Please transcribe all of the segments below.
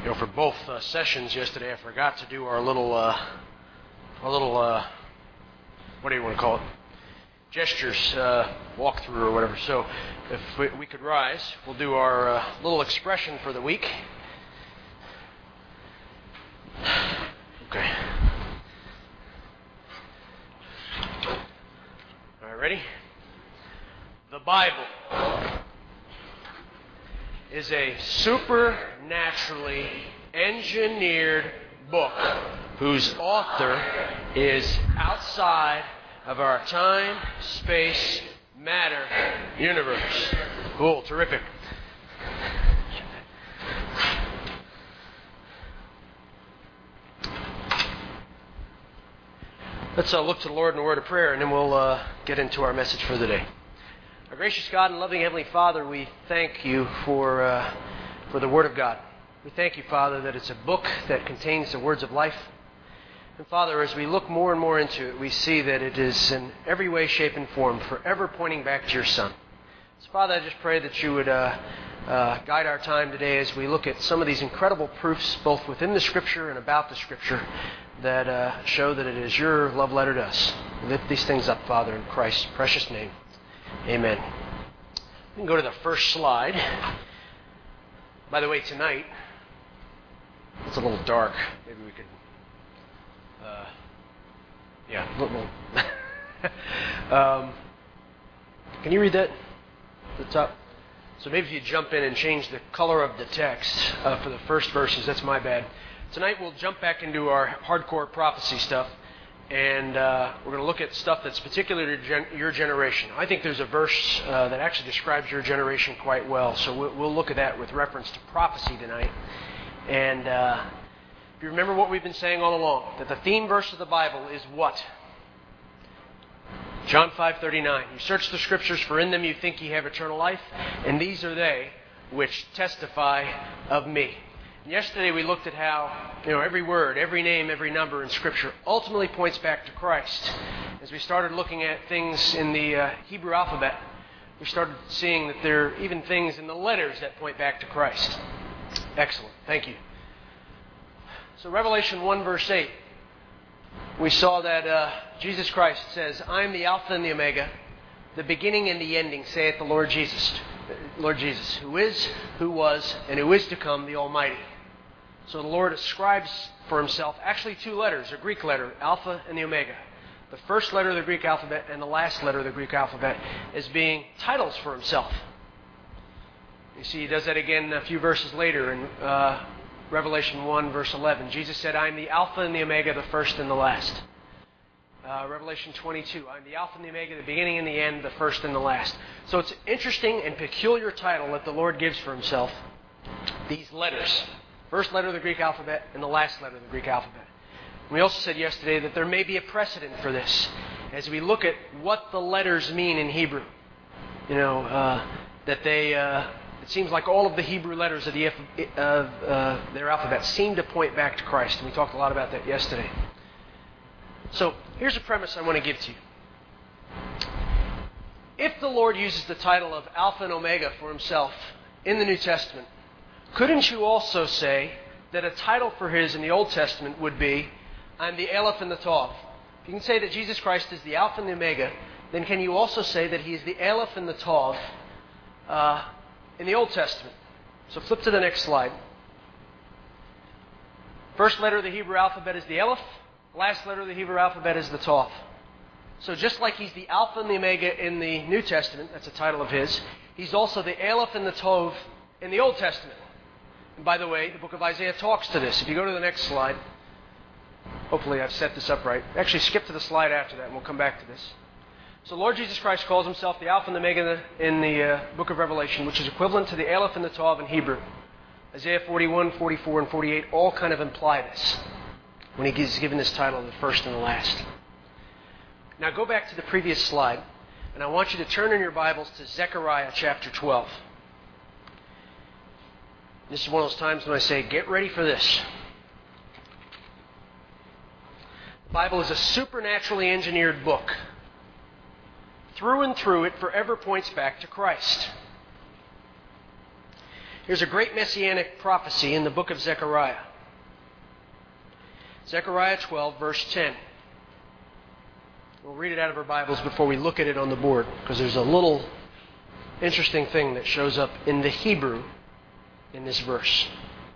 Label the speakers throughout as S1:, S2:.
S1: For both sessions yesterday, I forgot to do our little, what do you want to call it? Gestures, walkthrough or whatever. So if we could rise, we'll do our little expression for the week. Okay. All right, ready? The Bible is a supernaturally engineered book whose author is outside of our time, space, matter, universe. Cool, terrific. Let's look to the Lord in a word of prayer, and then we'll get into our message for the day. Our gracious God and loving Heavenly Father, we thank you for the Word of God. We thank you, Father, that it's a book that contains the words of life. And Father, as we look more and more into it, we see that it is in every way, shape, and form forever pointing back to your Son. So Father, I just pray that you would guide our time today as we look at some of these incredible proofs, both within the Scripture and about the Scripture, that show that it is your love letter to us. We lift these things up, Father, in Christ's precious name. Amen. We can go to the first slide. By the way, tonight, it's a little dark. Maybe we could... a little... Can you read that? The top? So maybe if you jump in and change the color of the text for the first verses, that's my bad. Tonight we'll jump back into our hardcore prophecy stuff. And we're going to look at stuff that's particular to your generation. I think there's a verse that actually describes your generation quite well. So we'll look at that with reference to prophecy tonight. And if you remember what we've been saying all along, that the theme verse of the Bible is what? John 5:39. You search the Scriptures, for in them you think ye have eternal life, and these are they which testify of me. Yesterday we looked at how every word, every name, every number in Scripture ultimately points back to Christ. As we started looking at things in the Hebrew alphabet, we started seeing that there are even things in the letters that point back to Christ. Excellent. Thank you. So Revelation 1 verse 8, we saw that Jesus Christ says, I am the Alpha and the Omega, the beginning and the ending, saith the Lord Jesus. Lord Jesus, who is, who was, and who is to come, the Almighty. So the Lord ascribes for himself actually two letters, a Greek letter, Alpha and the Omega. The first letter of the Greek alphabet and the last letter of the Greek alphabet as being titles for himself. You see, he does that again a few verses later in Revelation 1, verse 11. Jesus said, I am the Alpha and the Omega, the first and the last. Revelation 22, I am the Alpha and the Omega, the beginning and the end, the first and the last. So it's an interesting and peculiar title that the Lord gives for himself. These letters. First letter of the Greek alphabet and the last letter of the Greek alphabet. We also said yesterday that there may be a precedent for this as we look at what the letters mean in Hebrew. That they... it seems like all of the Hebrew letters of their alphabet seem to point back to Christ. And we talked a lot about that yesterday. So here's a premise I want to give to you. If the Lord uses the title of Alpha and Omega for himself in the New Testament, couldn't you also say that a title for his in the Old Testament would be, I'm the Aleph and the Tav? If you can say that Jesus Christ is the Alpha and the Omega, then can you also say that he is the Aleph and the Tav in the Old Testament? So flip to the next slide. First letter of the Hebrew alphabet is the Aleph. Last letter of the Hebrew alphabet is the Tav. So just like he's the Alpha and the Omega in the New Testament, that's a title of his, he's also the Aleph and the Tav in the Old Testament. And by the way, the book of Isaiah talks to this. If you go to the next slide, hopefully I've set this up right. Actually, skip to the slide after that and we'll come back to this. So Lord Jesus Christ calls himself the Alpha and the Omega in the book of Revelation, which is equivalent to the Aleph and the Tav in Hebrew. Isaiah 41, 44, and 48 all kind of imply this when he's given this title of the first and the last. Now go back to the previous slide, and I want you to turn in your Bibles to Zechariah chapter 12. This is one of those times when I say, get ready for this. The Bible is a supernaturally engineered book. Through and through, it forever points back to Christ. Here's a great messianic prophecy in the book of Zechariah. Zechariah 12, verse 10. We'll read it out of our Bibles before we look at it on the board, because there's a little interesting thing that shows up in the Hebrew in this verse.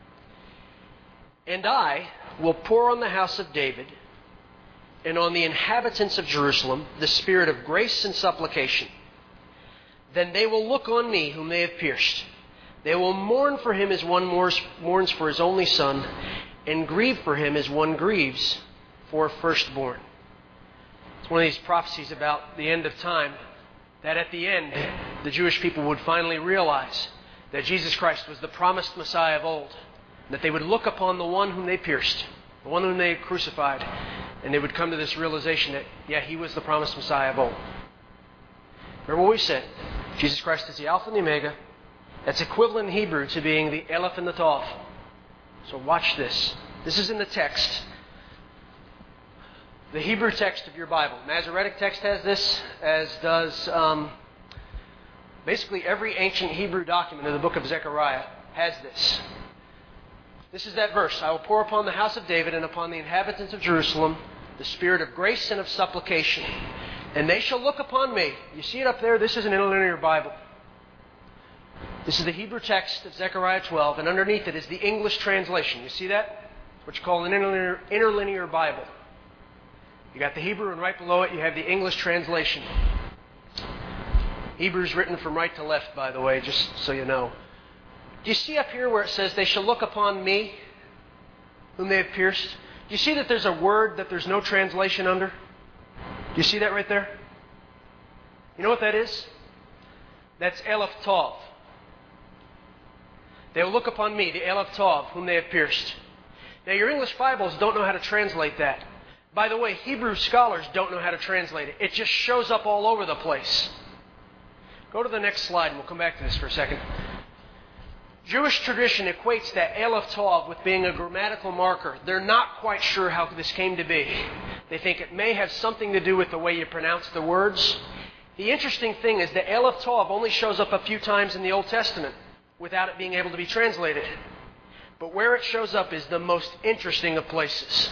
S1: And I will pour on the house of David and on the inhabitants of Jerusalem the spirit of grace and supplication. Then they will look on me whom they have pierced. They will mourn for him as one mourns for his only son, and grieve for him as one grieves for a firstborn. It's one of these prophecies about the end of time, that at the end, the Jewish people would finally realize that Jesus Christ was the promised Messiah of old, that they would look upon the one whom they pierced, the one whom they had crucified, and they would come to this realization that, yeah, he was the promised Messiah of old. Remember what we said. Jesus Christ is the Alpha and the Omega. That's equivalent in Hebrew to being the Aleph and the Tav. So watch this. This is in the text. The Hebrew text of your Bible. Masoretic text has this, as does basically every ancient Hebrew document of the book of Zechariah has this. This is that verse. I will pour upon the house of David and upon the inhabitants of Jerusalem the spirit of grace and of supplication. And they shall look upon me. You see it up there? This is an interlinear Bible. This is the Hebrew text of Zechariah 12, and underneath it is the English translation. You see that? It's what you call an interlinear Bible. You got the Hebrew, and right below it you have the English translation. Hebrew's written from right to left, by the way, just so you know. Do you see up here where it says, they shall look upon me, whom they have pierced? Do you see that there's a word that there's no translation under? Do you see that right there? You know what that is? That's Aleph Tav. They will look upon me, the Aleph Tav, whom they have pierced. Now, your English Bibles don't know how to translate that. By the way, Hebrew scholars don't know how to translate it. It just shows up all over the place. Go to the next slide, and we'll come back to this for a second. Jewish tradition equates that Aleph Tav with being a grammatical marker. They're not quite sure how this came to be. They think it may have something to do with the way you pronounce the words. The interesting thing is that Aleph Tav only shows up a few times in the Old Testament without it being able to be translated. But where it shows up is the most interesting of places.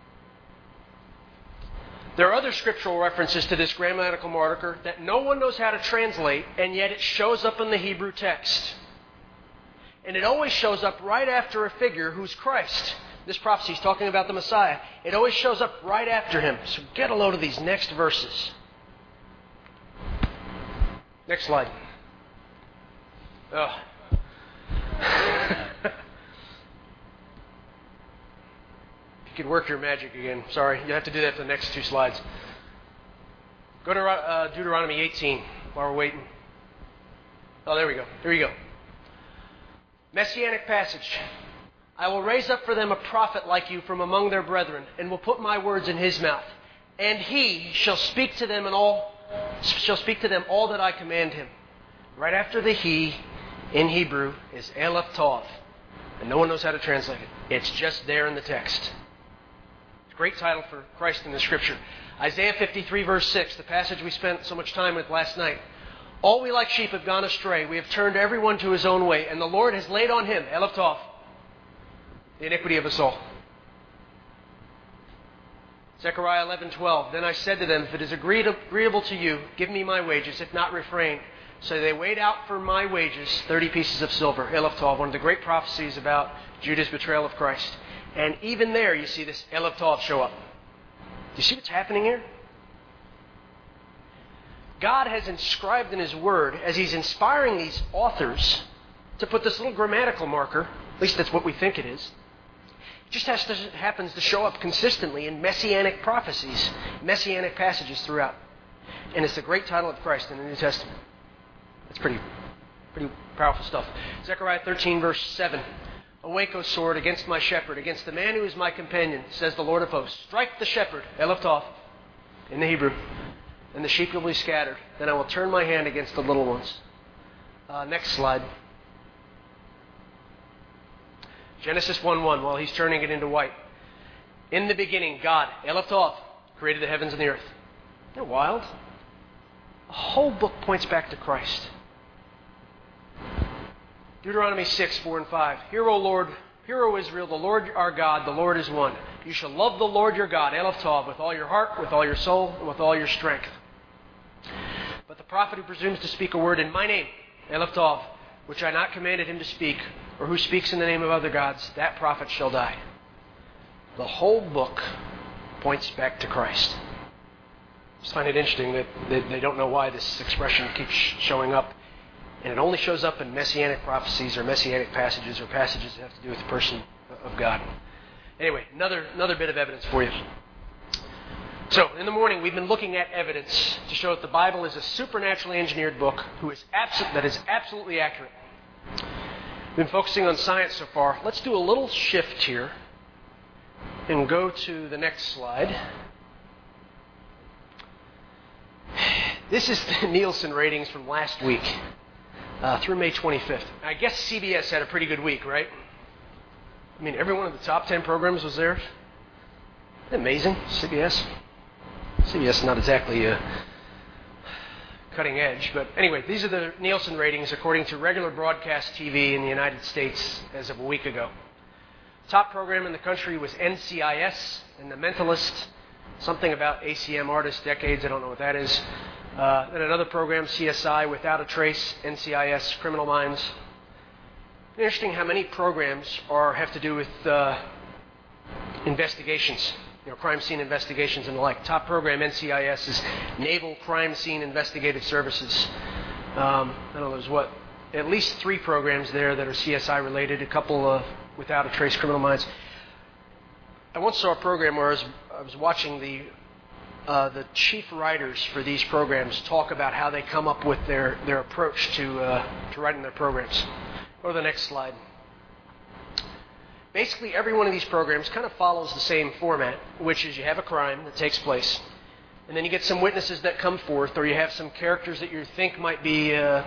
S1: There are other scriptural references to this grammatical marker that no one knows how to translate, and yet it shows up in the Hebrew text. And it always shows up right after a figure who's Christ. This prophecy is talking about the Messiah. It always shows up right after him. So get a load of these next verses. Next slide. Oh. You could work your magic again. Sorry, you have to do that for the next two slides. Go to Deuteronomy 18 while we're waiting. Oh, there we go. Here you go. Messianic passage. I will raise up for them a prophet like you from among their brethren, and will put my words in his mouth. And he shall speak to them all that I command him. Right after the he in Hebrew is Aleph Tav. And no one knows how to translate it. It's just there in the text. It's a great title for Christ in the Scripture. Isaiah 53 verse 6, the passage we spent so much time with last night. All we like sheep have gone astray. We have turned everyone to his own way. And the Lord has laid on him, Aleph Tav, the iniquity of us all. Zechariah 11:12. Then I said to them, if it is agreeable to you, give me my wages, if not refrain. So they weighed out for my wages 30 pieces of silver. Aleph Tav, one of the great prophecies about Judah's betrayal of Christ. And even there you see this Aleph Tav show up. Do you see what's happening here? God has inscribed in His Word, as He's inspiring these authors to put this little grammatical marker, at least that's what we think it is. It just happens to show up consistently in messianic prophecies, messianic passages throughout. And it's the great title of Christ in the New Testament. It's pretty powerful stuff. Zechariah 13 verse 7. Awake, O sword, against my shepherd, against the man who is my companion, says the Lord of hosts. Strike the shepherd, Aleph Tav, in the Hebrew, and the sheep will be scattered. Then I will turn my hand against the little ones. Next slide. Genesis 1:1, while he's turning it into white. In the beginning, God, Aleph Tav, created the heavens and the earth. Isn't that wild? The whole book points back to Christ. Deuteronomy 6, 4 and 5. Hear, O Lord, hear, O Israel, the Lord our God, the Lord is one. You shall love the Lord your God, Elof Tov, with all your heart, with all your soul, and with all your strength. But the prophet who presumes to speak a word in my name, Elof Tov, which I not commanded him to speak, or who speaks in the name of other gods, that prophet shall die. The whole book points back to Christ. I just find it interesting that they don't know why this expression keeps showing up. And it only shows up in messianic prophecies or messianic passages or passages that have to do with the person of God. Anyway, another bit of evidence for you. So, in the morning, we've been looking at evidence to show that the Bible is a supernaturally engineered book that is absolutely accurate. We've been focusing on science so far. Let's do a little shift here and go to the next slide. This is the Nielsen ratings from last week through May 25th. I guess CBS had a pretty good week, right? I mean, every one of the top 10 programs was there. Isn't it amazing? CBS is not exactly cutting edge. But anyway, these are the Nielsen ratings according to regular broadcast TV in the United States as of a week ago. Top program in the country was NCIS and The Mentalist, something about ACM Artist Decades. I don't know what that is. Then another program, CSI, Without a Trace, NCIS, Criminal Minds. Interesting how many programs have to do with investigations, crime scene investigations and the like. Top program, NCIS, is Naval Crime Scene Investigative Services. I don't know, there's at least 3 programs there that are CSI related, a couple Without a Trace, Criminal Minds. I once saw a program where I was watching the chief writers for these programs talk about how they come up with their approach to writing their programs. Go to the next slide. Basically, every one of these programs kind of follows the same format, which is you have a crime that takes place, and then you get some witnesses that come forth, or you have some characters that you think might be a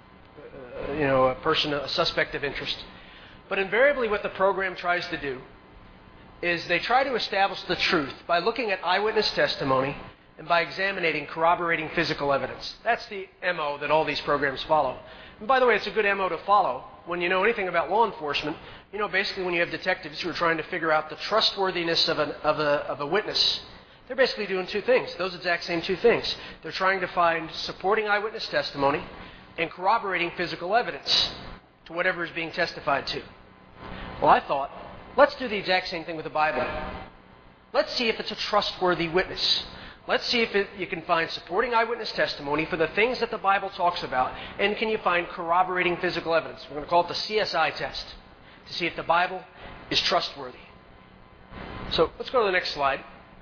S1: suspect of interest. But invariably what the program tries to do is they try to establish the truth by looking at eyewitness testimony and by examining corroborating physical evidence. That's the MO that all these programs follow. And by the way, it's a good MO to follow when you know anything about law enforcement. Basically when you have detectives who are trying to figure out the trustworthiness of a witness, they're basically doing 2 things, those exact same 2 things. They're trying to find supporting eyewitness testimony and corroborating physical evidence to whatever is being testified to. Well, I thought, let's do the exact same thing with the Bible. Let's see if it's a trustworthy witness. Let's see if you can find supporting eyewitness testimony for the things that the Bible talks about, and can you find corroborating physical evidence. We're going to call it the CSI test, to see if the Bible is trustworthy. So let's go to the next slide.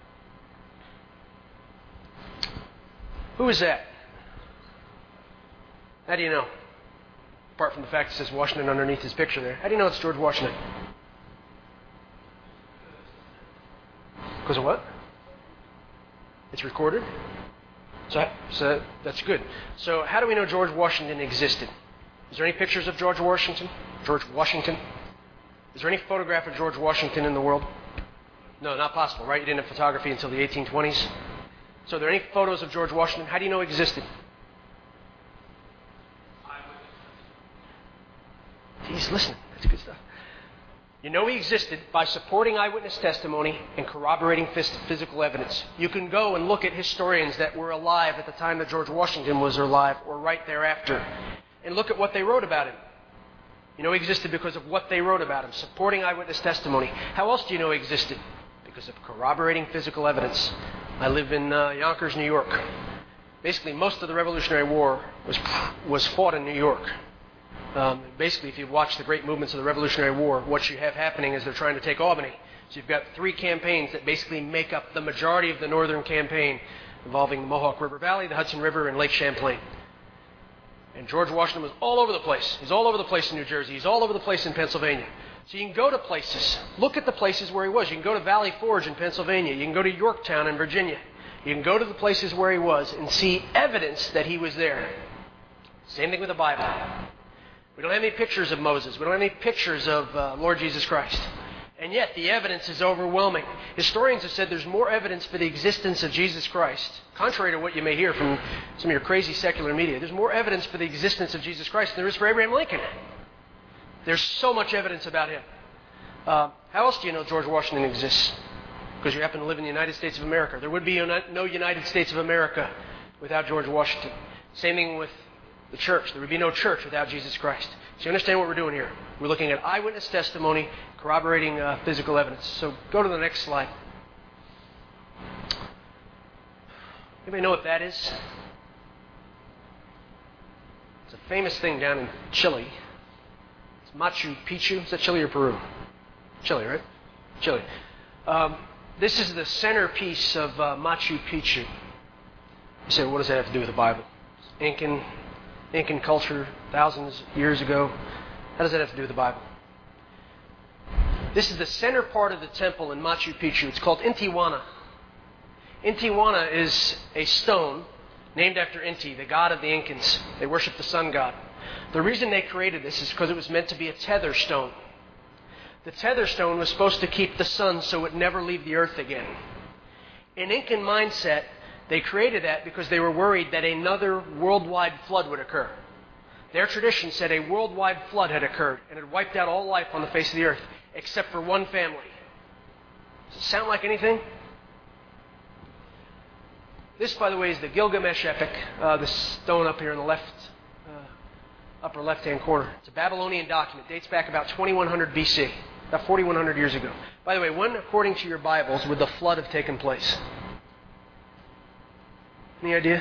S1: Who is that? How do you know? Apart from the fact it says Washington underneath his picture there. How do you know it's George Washington? Because of what? It's recorded? So that's good. So how do we know George Washington existed? Is there any pictures of George Washington? Is there any photograph of George Washington in the world? No, not possible, right? You didn't have photography until the 1820s. So are there any photos of George Washington? How do you know he existed? He's listening. That's good stuff. You know he existed by supporting eyewitness testimony and corroborating physical evidence. You can go and look at historians that were alive at the time that George Washington was alive or right thereafter and look at what they wrote about him. You know he existed because of what they wrote about him, supporting eyewitness testimony. How else do you know he existed? Because of corroborating physical evidence. I live in Yonkers, New York. Basically, most of the Revolutionary War was fought in New York. Basically, if you watch the great movements of the Revolutionary War, what you have happening is they're trying to take Albany. So you've got 3 campaigns that basically make up the majority of the northern campaign involving the Mohawk River Valley, the Hudson River, and Lake Champlain. And George Washington was all over the place. He's all over the place in New Jersey. He's all over the place in Pennsylvania. So you can go to places. Look at the places where he was. You can go to Valley Forge in Pennsylvania. You can go to Yorktown in Virginia. You can go to the places where he was and see evidence that he was there. Same thing with the Bible. We don't have any pictures of Moses. We don't have any pictures of Lord Jesus Christ. And yet the evidence is overwhelming. Historians have said there's more evidence for the existence of Jesus Christ, contrary to what you may hear from some of your crazy secular media. There's more evidence for the existence of Jesus Christ than there is for Abraham Lincoln. There's so much evidence about him. How else do you know George Washington exists? Because you happen to live in the United States of America. There would be no United States of America without George Washington. Same thing with the church. There would be no church without Jesus Christ. So you understand what we're doing here? We're looking at eyewitness testimony, corroborating physical evidence. So go to the next slide. Anybody know what that is? It's a famous thing down in Chile. It's Machu Picchu. Is that Chile or Peru? Chile, right? Chile. This is the centerpiece of Machu Picchu. You say, well, what does that have to do with the Bible? It's Incan culture, thousands of years ago. How does that have to do with the Bible? This is the center part of the temple in Machu Picchu. It's called Intihuatana. Intihuatana is a stone named after Inti, the god of the Incans. They worship the sun god. The reason they created this is because it was meant to be a tether stone. The tether stone was supposed to keep the sun so it would never leave the earth again. In Incan mindset, they created that because they were worried that another worldwide flood would occur. Their tradition said a worldwide flood had occurred and had wiped out all life on the face of the earth, except for one family. Does it sound like anything? This, by the way, is the Gilgamesh epic, the stone up here in the upper left-hand corner. It's a Babylonian document. It dates back about 2100 BC, about 4,100 years ago. By the way, when, according to your Bibles, would the flood have taken place? Any idea?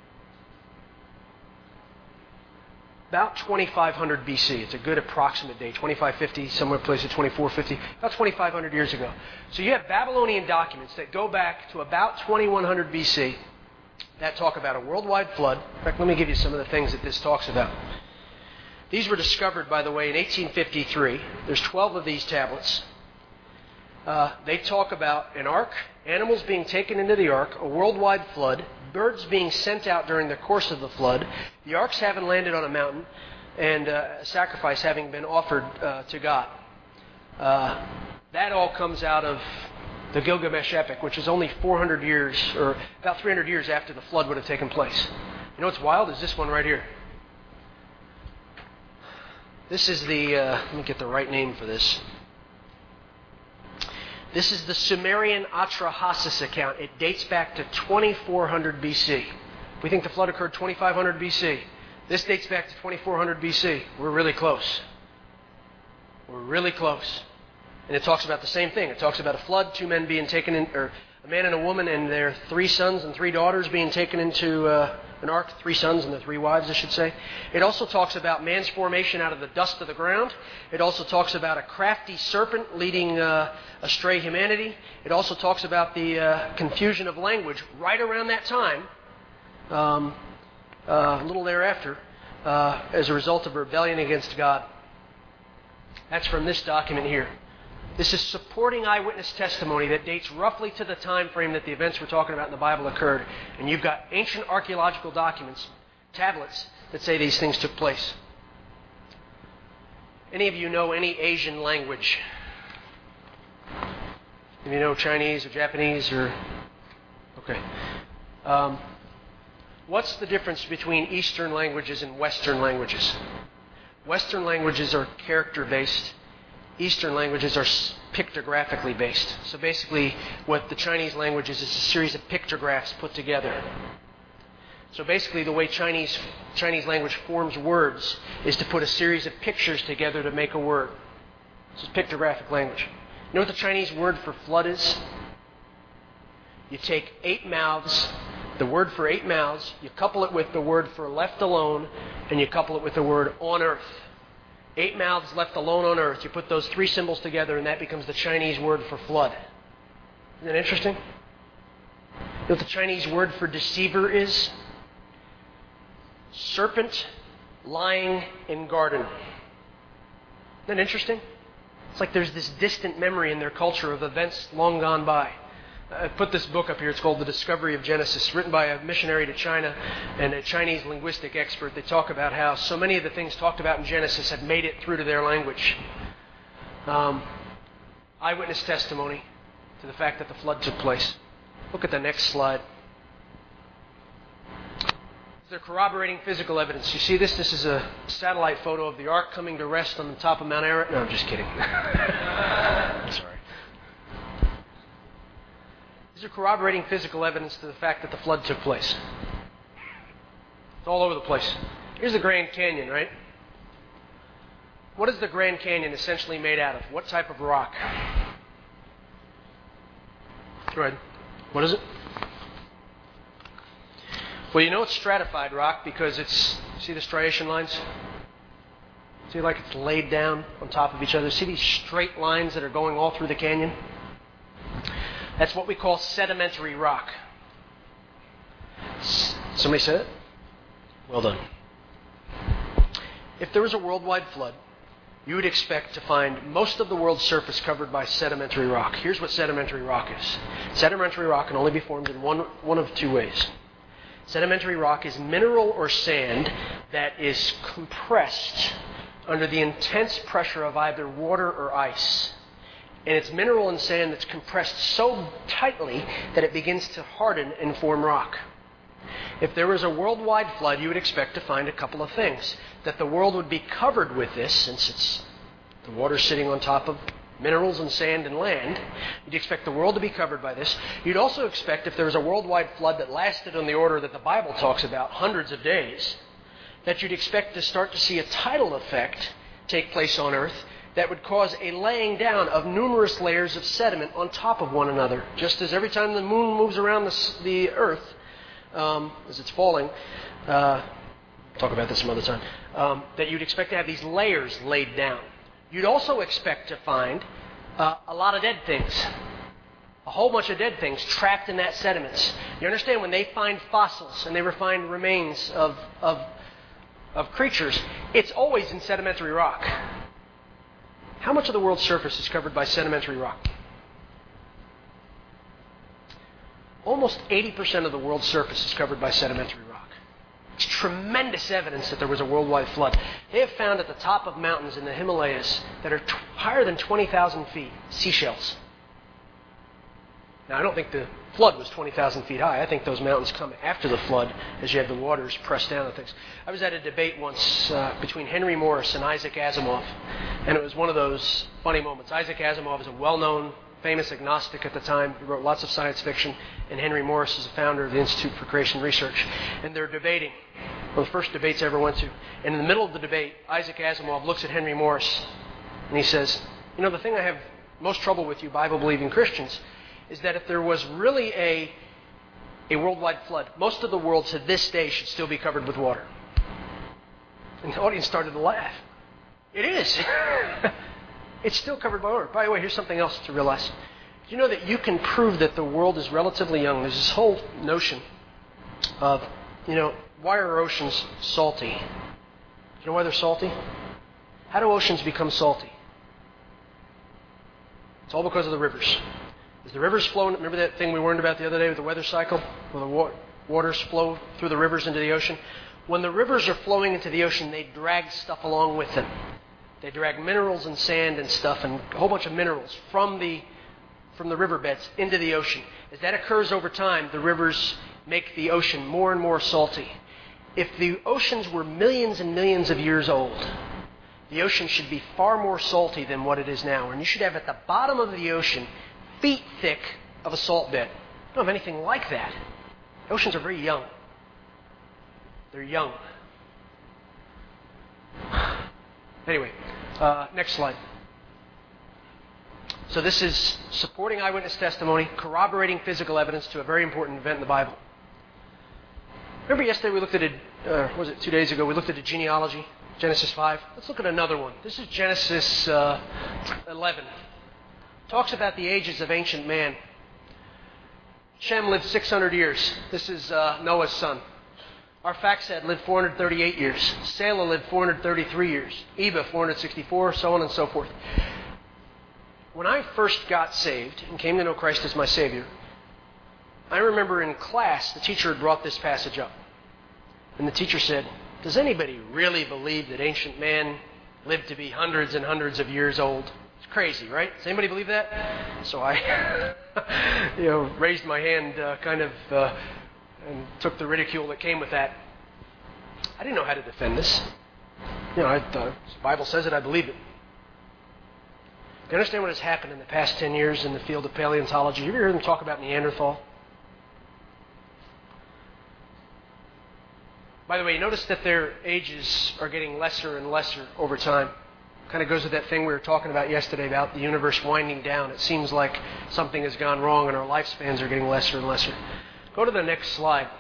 S1: About 2500 BC. It's a good approximate date. 2550, somewhere close to 2450. About 2500 years ago. So you have Babylonian documents that go back to about 2100 BC that talk about a worldwide flood. In fact, let me give you some of the things that this talks about. These were discovered, by the way, in 1853. There's 12 of these tablets. They talk about an ark, animals being taken into the ark, a worldwide flood, birds being sent out during the course of the flood, the arks having landed on a mountain, and a sacrifice having been offered to God. That all comes out of the Gilgamesh epic, which is only 400 years, or about 300 years after the flood would have taken place. You know what's wild is this one right here. This is the, let me get the right name for this. This is the Sumerian Atrahasis account. It dates back to 2400 BC. We think the flood occurred 2500 BC. This dates back to 2400 BC. We're really close. We're really close. And it talks about the same thing. It talks about a flood, two men being taken in, or a man and a woman and their 3 sons and 3 daughters being taken into an ark, 3 sons and their 3 wives, I should say. It also talks about man's formation out of the dust of the ground. It also talks about a crafty serpent leading astray humanity. It also talks about the confusion of language right around that time, a little thereafter, as a result of rebellion against God. That's from this document here. This is supporting eyewitness testimony that dates roughly to the time frame that the events we're talking about in the Bible occurred. And you've got ancient archaeological documents, tablets, that say these things took place. Any of you know any Asian language? If you know Chinese or Japanese or... Okay. What's the difference between Eastern languages and Western languages? Western languages are character-based. Eastern languages are pictographically based. So basically, what the Chinese language is a series of pictographs put together. So basically, the way Chinese language forms words is to put a series of pictures together to make a word. This is pictographic language. You know what the Chinese word for flood is? You take 8 mouths, the word for 8 mouths, you couple it with the word for left alone, and you couple it with the word on earth. 8 mouths left alone on earth. You put those 3 symbols together and that becomes the Chinese word for flood. Isn't that interesting? You know what the Chinese word for deceiver is? Serpent lying in garden. Isn't that interesting? It's like there's this distant memory in their culture of events long gone by. I put this book up here. It's called The Discovery of Genesis, written by a missionary to China and a Chinese linguistic expert. They talk about how so many of the things talked about in Genesis have made it through to their language. Eyewitness testimony to the fact that the flood took place. Look at the next slide. Is there corroborating physical evidence? You see this? This is a satellite photo of the ark coming to rest on the top of Mount Ararat. No, I'm just kidding. I'm sorry. Is there corroborating physical evidence to the fact that the flood took place? It's all over the place. Here's the Grand Canyon, right? What is the Grand Canyon essentially made out of? What type of rock? Go ahead. What is it? Well, you know it's stratified rock because it's, see the striation lines? See like it's laid down on top of each other? See these straight lines that are going all through the canyon? That's what we call sedimentary rock. Somebody said it? Well done. If there was a worldwide flood, you would expect to find most of the world's surface covered by sedimentary rock. Here's what sedimentary rock is. Sedimentary rock can only be formed in one of two ways. Sedimentary rock is mineral or sand that is compressed under the intense pressure of either water or ice. And it's mineral and sand that's compressed so tightly that it begins to harden and form rock. If there was a worldwide flood, you would expect to find a couple of things. That the world would be covered with this, since it's the water sitting on top of minerals and sand and land. You'd expect the world to be covered by this. You'd also expect if there was a worldwide flood that lasted on the order that the Bible talks about, hundreds of days, that you'd expect to start to see a tidal effect take place on Earth that would cause a laying down of numerous layers of sediment on top of one another. Just as every time the moon moves around the Earth, as it's falling, talk about this some other time, that you'd expect to have these layers laid down. You'd also expect to find a lot of dead things, a whole bunch of dead things trapped in that sediments. You understand, when they find fossils and they find remains of creatures, it's always in sedimentary rock. How much of the world's surface is covered by sedimentary rock? Almost 80% of the world's surface is covered by sedimentary rock. It's tremendous evidence that there was a worldwide flood. They have found at the top of mountains in the Himalayas that are higher than 20,000 feet, seashells. Now, I don't think the flood was 20,000 feet high. I think those mountains come after the flood as you have the waters pressed down and things. I was at a debate once between Henry Morris and Isaac Asimov, and it was one of those funny moments. Isaac Asimov is a well-known, famous agnostic at the time. He wrote lots of science fiction, and Henry Morris is the founder of the Institute for Creation Research. And they're debating, one of the first debates I ever went to. And in the middle of the debate, Isaac Asimov looks at Henry Morris, and he says, you know, the thing I have most trouble with you Bible-believing Christians is that if there was really a worldwide flood, most of the world to this day should still be covered with water. And the audience started to laugh. It is. It's still covered by water. By the way, here's something else to realize. Do you know that you can prove that the world is relatively young? There's this whole notion of, why are oceans salty? Do you know why they're salty? How do oceans become salty? It's all because of the rivers. As the rivers flow, remember that thing we learned about the other day with the weather cycle? Where the waters flow through the rivers into the ocean? When the rivers are flowing into the ocean, they drag stuff along with them. They drag minerals and sand and stuff and a whole bunch of minerals from the riverbeds into the ocean. As that occurs over time, the rivers make the ocean more and more salty. If the oceans were millions and millions of years old, the ocean should be far more salty than what it is now. And you should have at the bottom of the ocean feet thick of a salt bed. You don't have anything like that. The oceans are very young. They're young. Anyway, next slide. So this is supporting eyewitness testimony, corroborating physical evidence to a very important event in the Bible. Remember yesterday we looked at it, 2 days ago, we looked at a genealogy, Genesis 5. Let's look at another one. This is Genesis 11. Talks about the ages of ancient man. Shem lived 600 years. This is Noah's son. Arphaxad lived 438 years. Selah lived 433 years. Eber 464, so on and so forth. When I first got saved and came to know Christ as my Savior, I remember in class the teacher had brought this passage up. And the teacher said, does anybody really believe that ancient man lived to be hundreds and hundreds of years old? It's crazy, right? Does anybody believe that? So I raised my hand and took the ridicule that came with that. I didn't know how to defend this. The Bible says it, I believe it. Do you understand what has happened in the past 10 years in the field of paleontology? You ever hear them talk about Neanderthal? By the way, you notice that their ages are getting lesser and lesser over time. Kind of goes with that thing we were talking about yesterday about the universe winding down. It seems like something has gone wrong and our lifespans are getting lesser and lesser. Go to the next slide.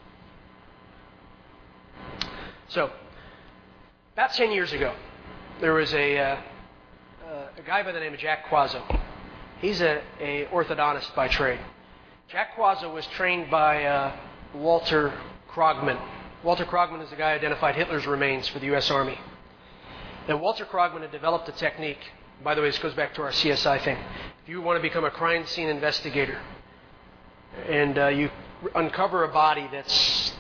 S1: So, about 10 years ago, there was a guy by the name of Jack Quazzo. He's a orthodontist by trade. Jack Quazzo was trained by Walter Krogman. Walter Krogman is the guy who identified Hitler's remains for the U.S. Army. And Walter Krogman had developed a technique. By the way, this goes back to our CSI thing. If you want to become a crime scene investigator and you uncover a body that's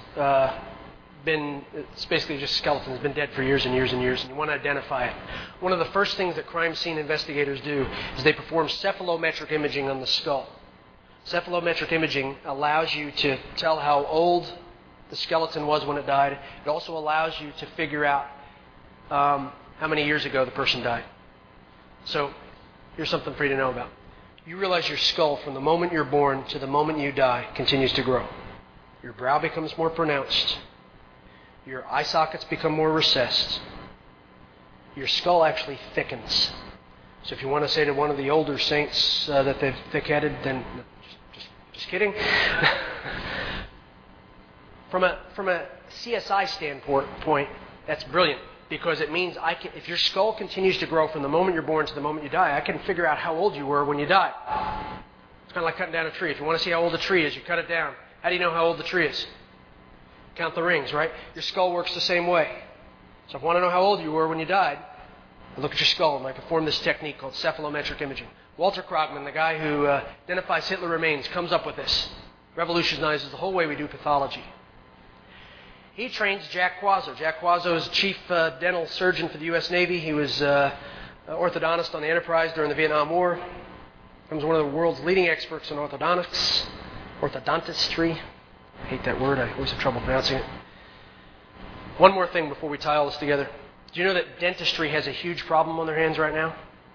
S1: it's basically just skeletons, been dead for years and years and years, and you want to identify it. One of the first things that crime scene investigators do is they perform cephalometric imaging on the skull. Cephalometric imaging allows you to tell how old the skeleton was when it died. It also allows you to figure out how many years ago the person died. So, here's something for you to know about. You realize your skull, from the moment you're born to the moment you die, continues to grow. Your brow becomes more pronounced. Your eye sockets become more recessed. Your skull actually thickens. So if you want to say to one of the older saints that they've thick-headed, then just kidding. From a CSI standpoint, that's brilliant. Because it means if your skull continues to grow from the moment you're born to the moment you die, I can figure out how old you were when you died. It's kind of like cutting down a tree. If you want to see how old a tree is, you cut it down. How do you know how old the tree is? Count the rings, right? Your skull works the same way. So if I want to know how old you were when you died, I look at your skull and I perform this technique called cephalometric imaging. Walter Krogman, the guy who identifies Hitler remains, comes up with this. Revolutionizes the whole way we do pathology. He trains Jack Quazzo. Jack Quazzo is chief dental surgeon for the U.S. Navy. He was an orthodontist on the Enterprise during the Vietnam War. He was one of the world's leading experts in orthodontics, orthodontistry. I hate that word. I always have trouble pronouncing it. One more thing before we tie all this together. Do you know that dentistry has a huge problem on their hands right now?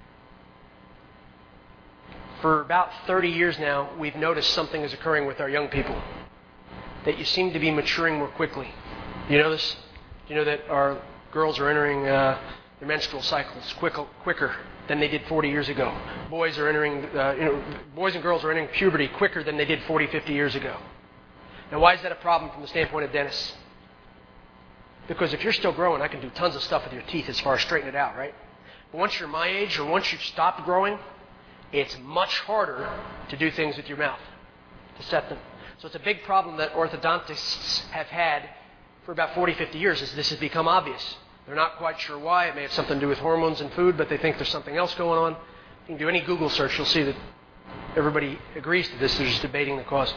S1: For about 30 years now, we've noticed something is occurring with our young people. That you seem to be maturing more quickly. Do you know this? Do you know that our girls are entering their menstrual cycles quicker than they did 40 years ago? Boys and girls are entering puberty quicker than they did 40, 50 years ago. Now, why is that a problem from the standpoint of dentists? Because if you're still growing, I can do tons of stuff with your teeth as far as straightening it out, right? But once you're my age or once you've stopped growing, it's much harder to do things with your mouth, to set them. So it's a big problem that orthodontists have had for about 40, 50 years as this has become obvious. They're not quite sure why. It may have something to do with hormones and food, but they think there's something else going on. You can do any Google search, you'll see that everybody agrees to this. They're just debating the cause.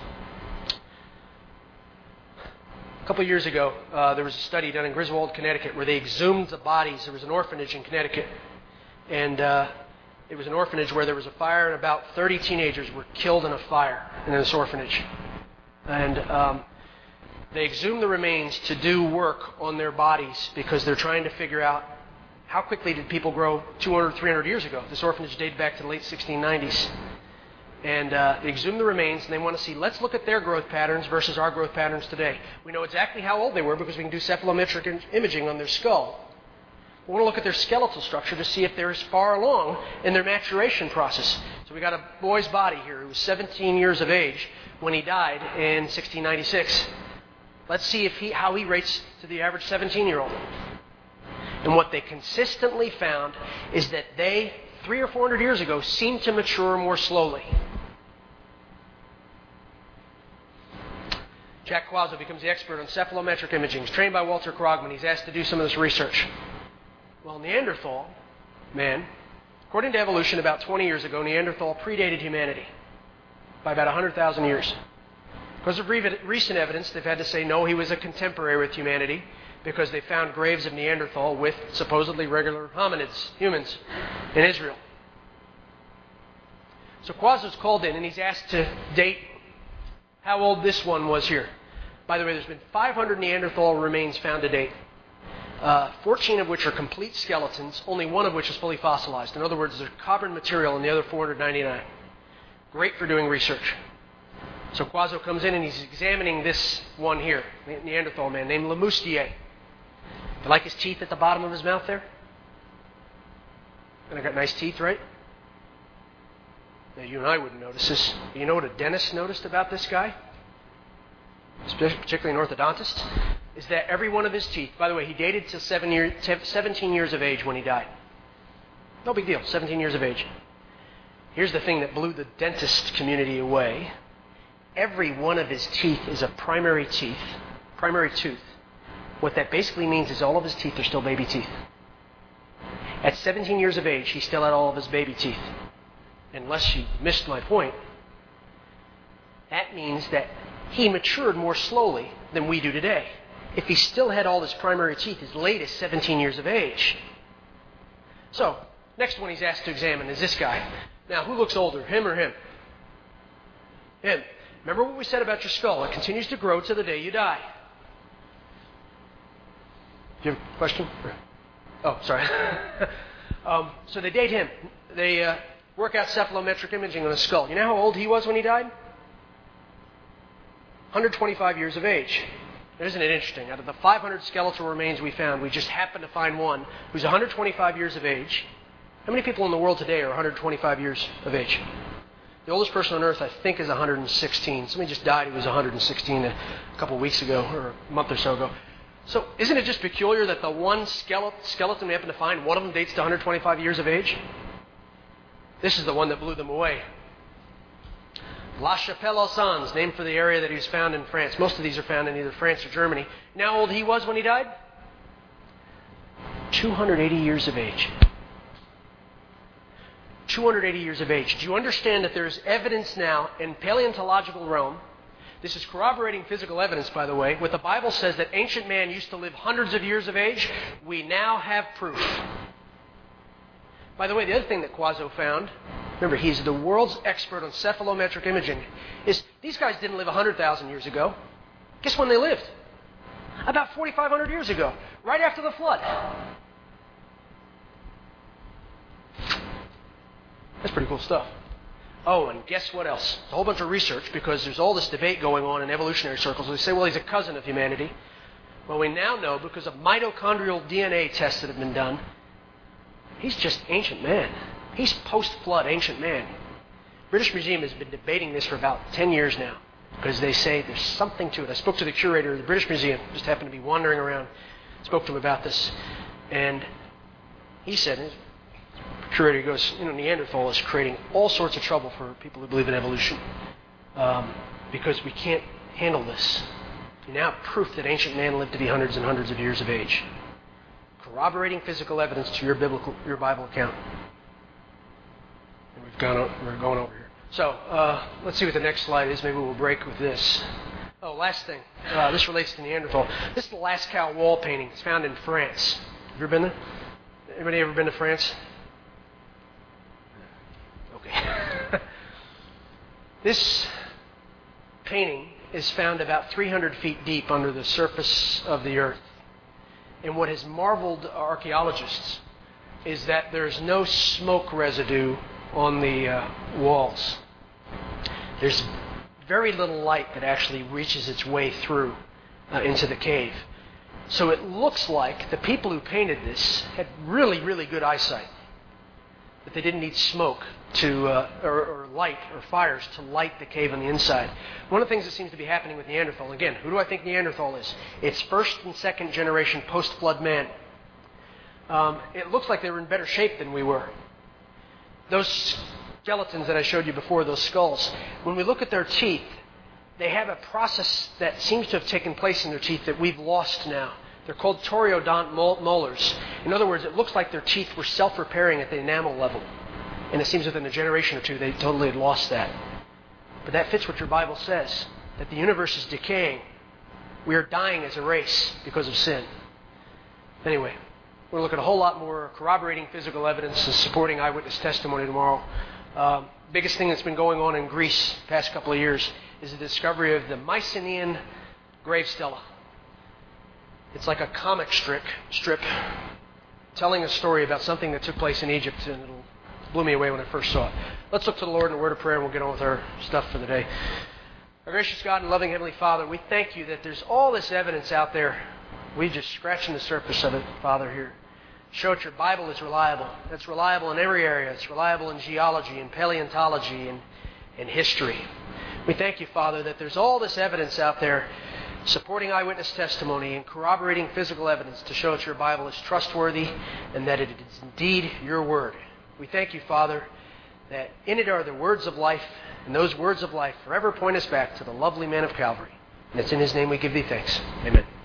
S1: A couple of years ago, there was a study done in Griswold, Connecticut, where they exhumed the bodies. There was an orphanage in Connecticut, and it was an orphanage where there was a fire, and about 30 teenagers were killed in a fire in this orphanage. And they exhumed the remains to do work on their bodies because they're trying to figure out how quickly did people grow 200, 300 years ago. This orphanage dated back to the late 1690s. And they exhumed the remains, and they want to see, let's look at their growth patterns versus our growth patterns today. We know exactly how old they were because we can do cephalometric imaging on their skull. We want to look at their skeletal structure to see if they're as far along in their maturation process. So we got a boy's body here who was 17 years of age when he died in 1696. Let's see how he rates to the average 17-year-old. And what they consistently found is that they, 300 or 400 years ago, seemed to mature more slowly. Jack Quazzo becomes the expert on cephalometric imaging. He's trained by Walter Krogman. He's asked to do some of this research. Well, Neanderthal, man, according to evolution, about 20 years ago, Neanderthal predated humanity by about 100,000 years. Because of recent evidence, they've had to say, no, he was a contemporary with humanity, because they found graves of Neanderthal with supposedly regular hominids, humans, in Israel. So Quazzo's called in, and he's asked to date how old this one was here. By the way, there's been 500 Neanderthal remains found to date, 14 of which are complete skeletons, only one of which is fully fossilized. In other words, there's carbon material in the other 499. Great for doing research. So Quazzo comes in and he's examining this one here, Neanderthal man named Lemoustier. You like his teeth at the bottom of his mouth there? And I got nice teeth, right? Now, you and I wouldn't notice this. But you know what a dentist noticed about this guy? Particularly an orthodontist? Is that every one of his teeth, by the way, he dated till 17 years of age when he died. No big deal, 17 years of age. Here's the thing that blew the dentist community away. Every one of his teeth is a primary tooth. What that basically means is all of his teeth are still baby teeth. At 17 years of age, he still had all of his baby teeth. Unless you missed my point, that means that he matured more slowly than we do today. If he still had all his primary teeth as late as 17 years of age. So, next one he's asked to examine is this guy. Now, who looks older, him or him? Him. Remember what we said about your skull. It continues to grow to the day you die. Do you have a question? Oh, sorry. So they date him. They work out cephalometric imaging on his skull. You know how old he was when he died? 125 years of age. Isn't it interesting? Out of the 500 skeletal remains we found, we just happened to find one who's 125 years of age. How many people in the world today are 125 years of age? The oldest person on earth, I think, is 116. Somebody just died who was 116 a couple of weeks ago, or a month or so ago. So isn't it just peculiar that the one skeleton we happen to find, one of them dates to 125 years of age? This is the one that blew them away. La Chapelle-aux-Sens, named for the area that he was found in France. Most of these are found in either France or Germany. You know how old he was when he died? 280 years of age. 280 years of age. Do you understand that there's evidence now in paleontological realm? This is corroborating physical evidence, by the way. What the Bible says that ancient man used to live hundreds of years of age, we now have proof. By the way, the other thing that Quazzo found, remember, he's the world's expert on cephalometric imaging, is these guys didn't live 100,000 years ago. Guess when they lived? About 4,500 years ago, right after the flood. That's pretty cool stuff. Oh, and guess what else? A whole bunch of research, because there's all this debate going on in evolutionary circles. They say, well, he's a cousin of humanity. Well, we now know, because of mitochondrial DNA tests that have been done, he's just ancient man. He's post-flood ancient man. British Museum has been debating this for about 10 years now, because they say there's something to it. I spoke to the curator of the British Museum, just happened to be wandering around, spoke to him about this, and he said, the curator goes, Neanderthal is creating all sorts of trouble for people who believe in evolution, because we can't handle this. You now have proof that ancient man lived to be hundreds and hundreds of years of age. Corroborating physical evidence to your Bible account. And we're going over here. So, let's see what the next slide is. Maybe we'll break with this. Oh, last thing. This relates to Neanderthal. This is the Lascaux wall painting. It's found in France. Have you ever been there? Anybody ever been to France? Okay. This painting is found about 300 feet deep under the surface of the earth. And what has marveled archaeologists is that there's no smoke residue on the walls. There's very little light that actually reaches its way through into the cave. So it looks like the people who painted this had really, really good eyesight. That they didn't need smoke to, or light or fires to light the cave on the inside. One of the things that seems to be happening with Neanderthal, again, who do I think Neanderthal is? It's first and second generation post-flood man. It looks like they were in better shape than we were. Those skeletons that I showed you before, those skulls, when we look at their teeth, they have a process that seems to have taken place in their teeth that we've lost now. They're called toriodont molars. In other words, it looks like their teeth were self-repairing at the enamel level. And it seems within a generation or two they totally had lost that. But that fits what your Bible says, that the universe is decaying. We are dying as a race because of sin. Anyway, we'll look at a whole lot more corroborating physical evidence and supporting eyewitness testimony tomorrow. Biggest thing that's been going on in Greece the past couple of years is the discovery of the Mycenaean grave stela. It's like a comic strip telling a story about something that took place in Egypt, and it blew me away when I first saw it. Let's look to the Lord in a word of prayer, and we'll get on with our stuff for the day. Our gracious God and loving Heavenly Father, we thank you that there's all this evidence out there. We're just scratching the surface of it, Father, here. Show that your Bible is reliable. It's reliable in every area. It's reliable in geology and paleontology and history. We thank you, Father, that there's all this evidence out there supporting eyewitness testimony and corroborating physical evidence to show that your Bible is trustworthy and that it is indeed your word. We thank you, Father, that in it are the words of life, and those words of life forever point us back to the lovely man of Calvary. And it's in his name we give thee thanks. Amen.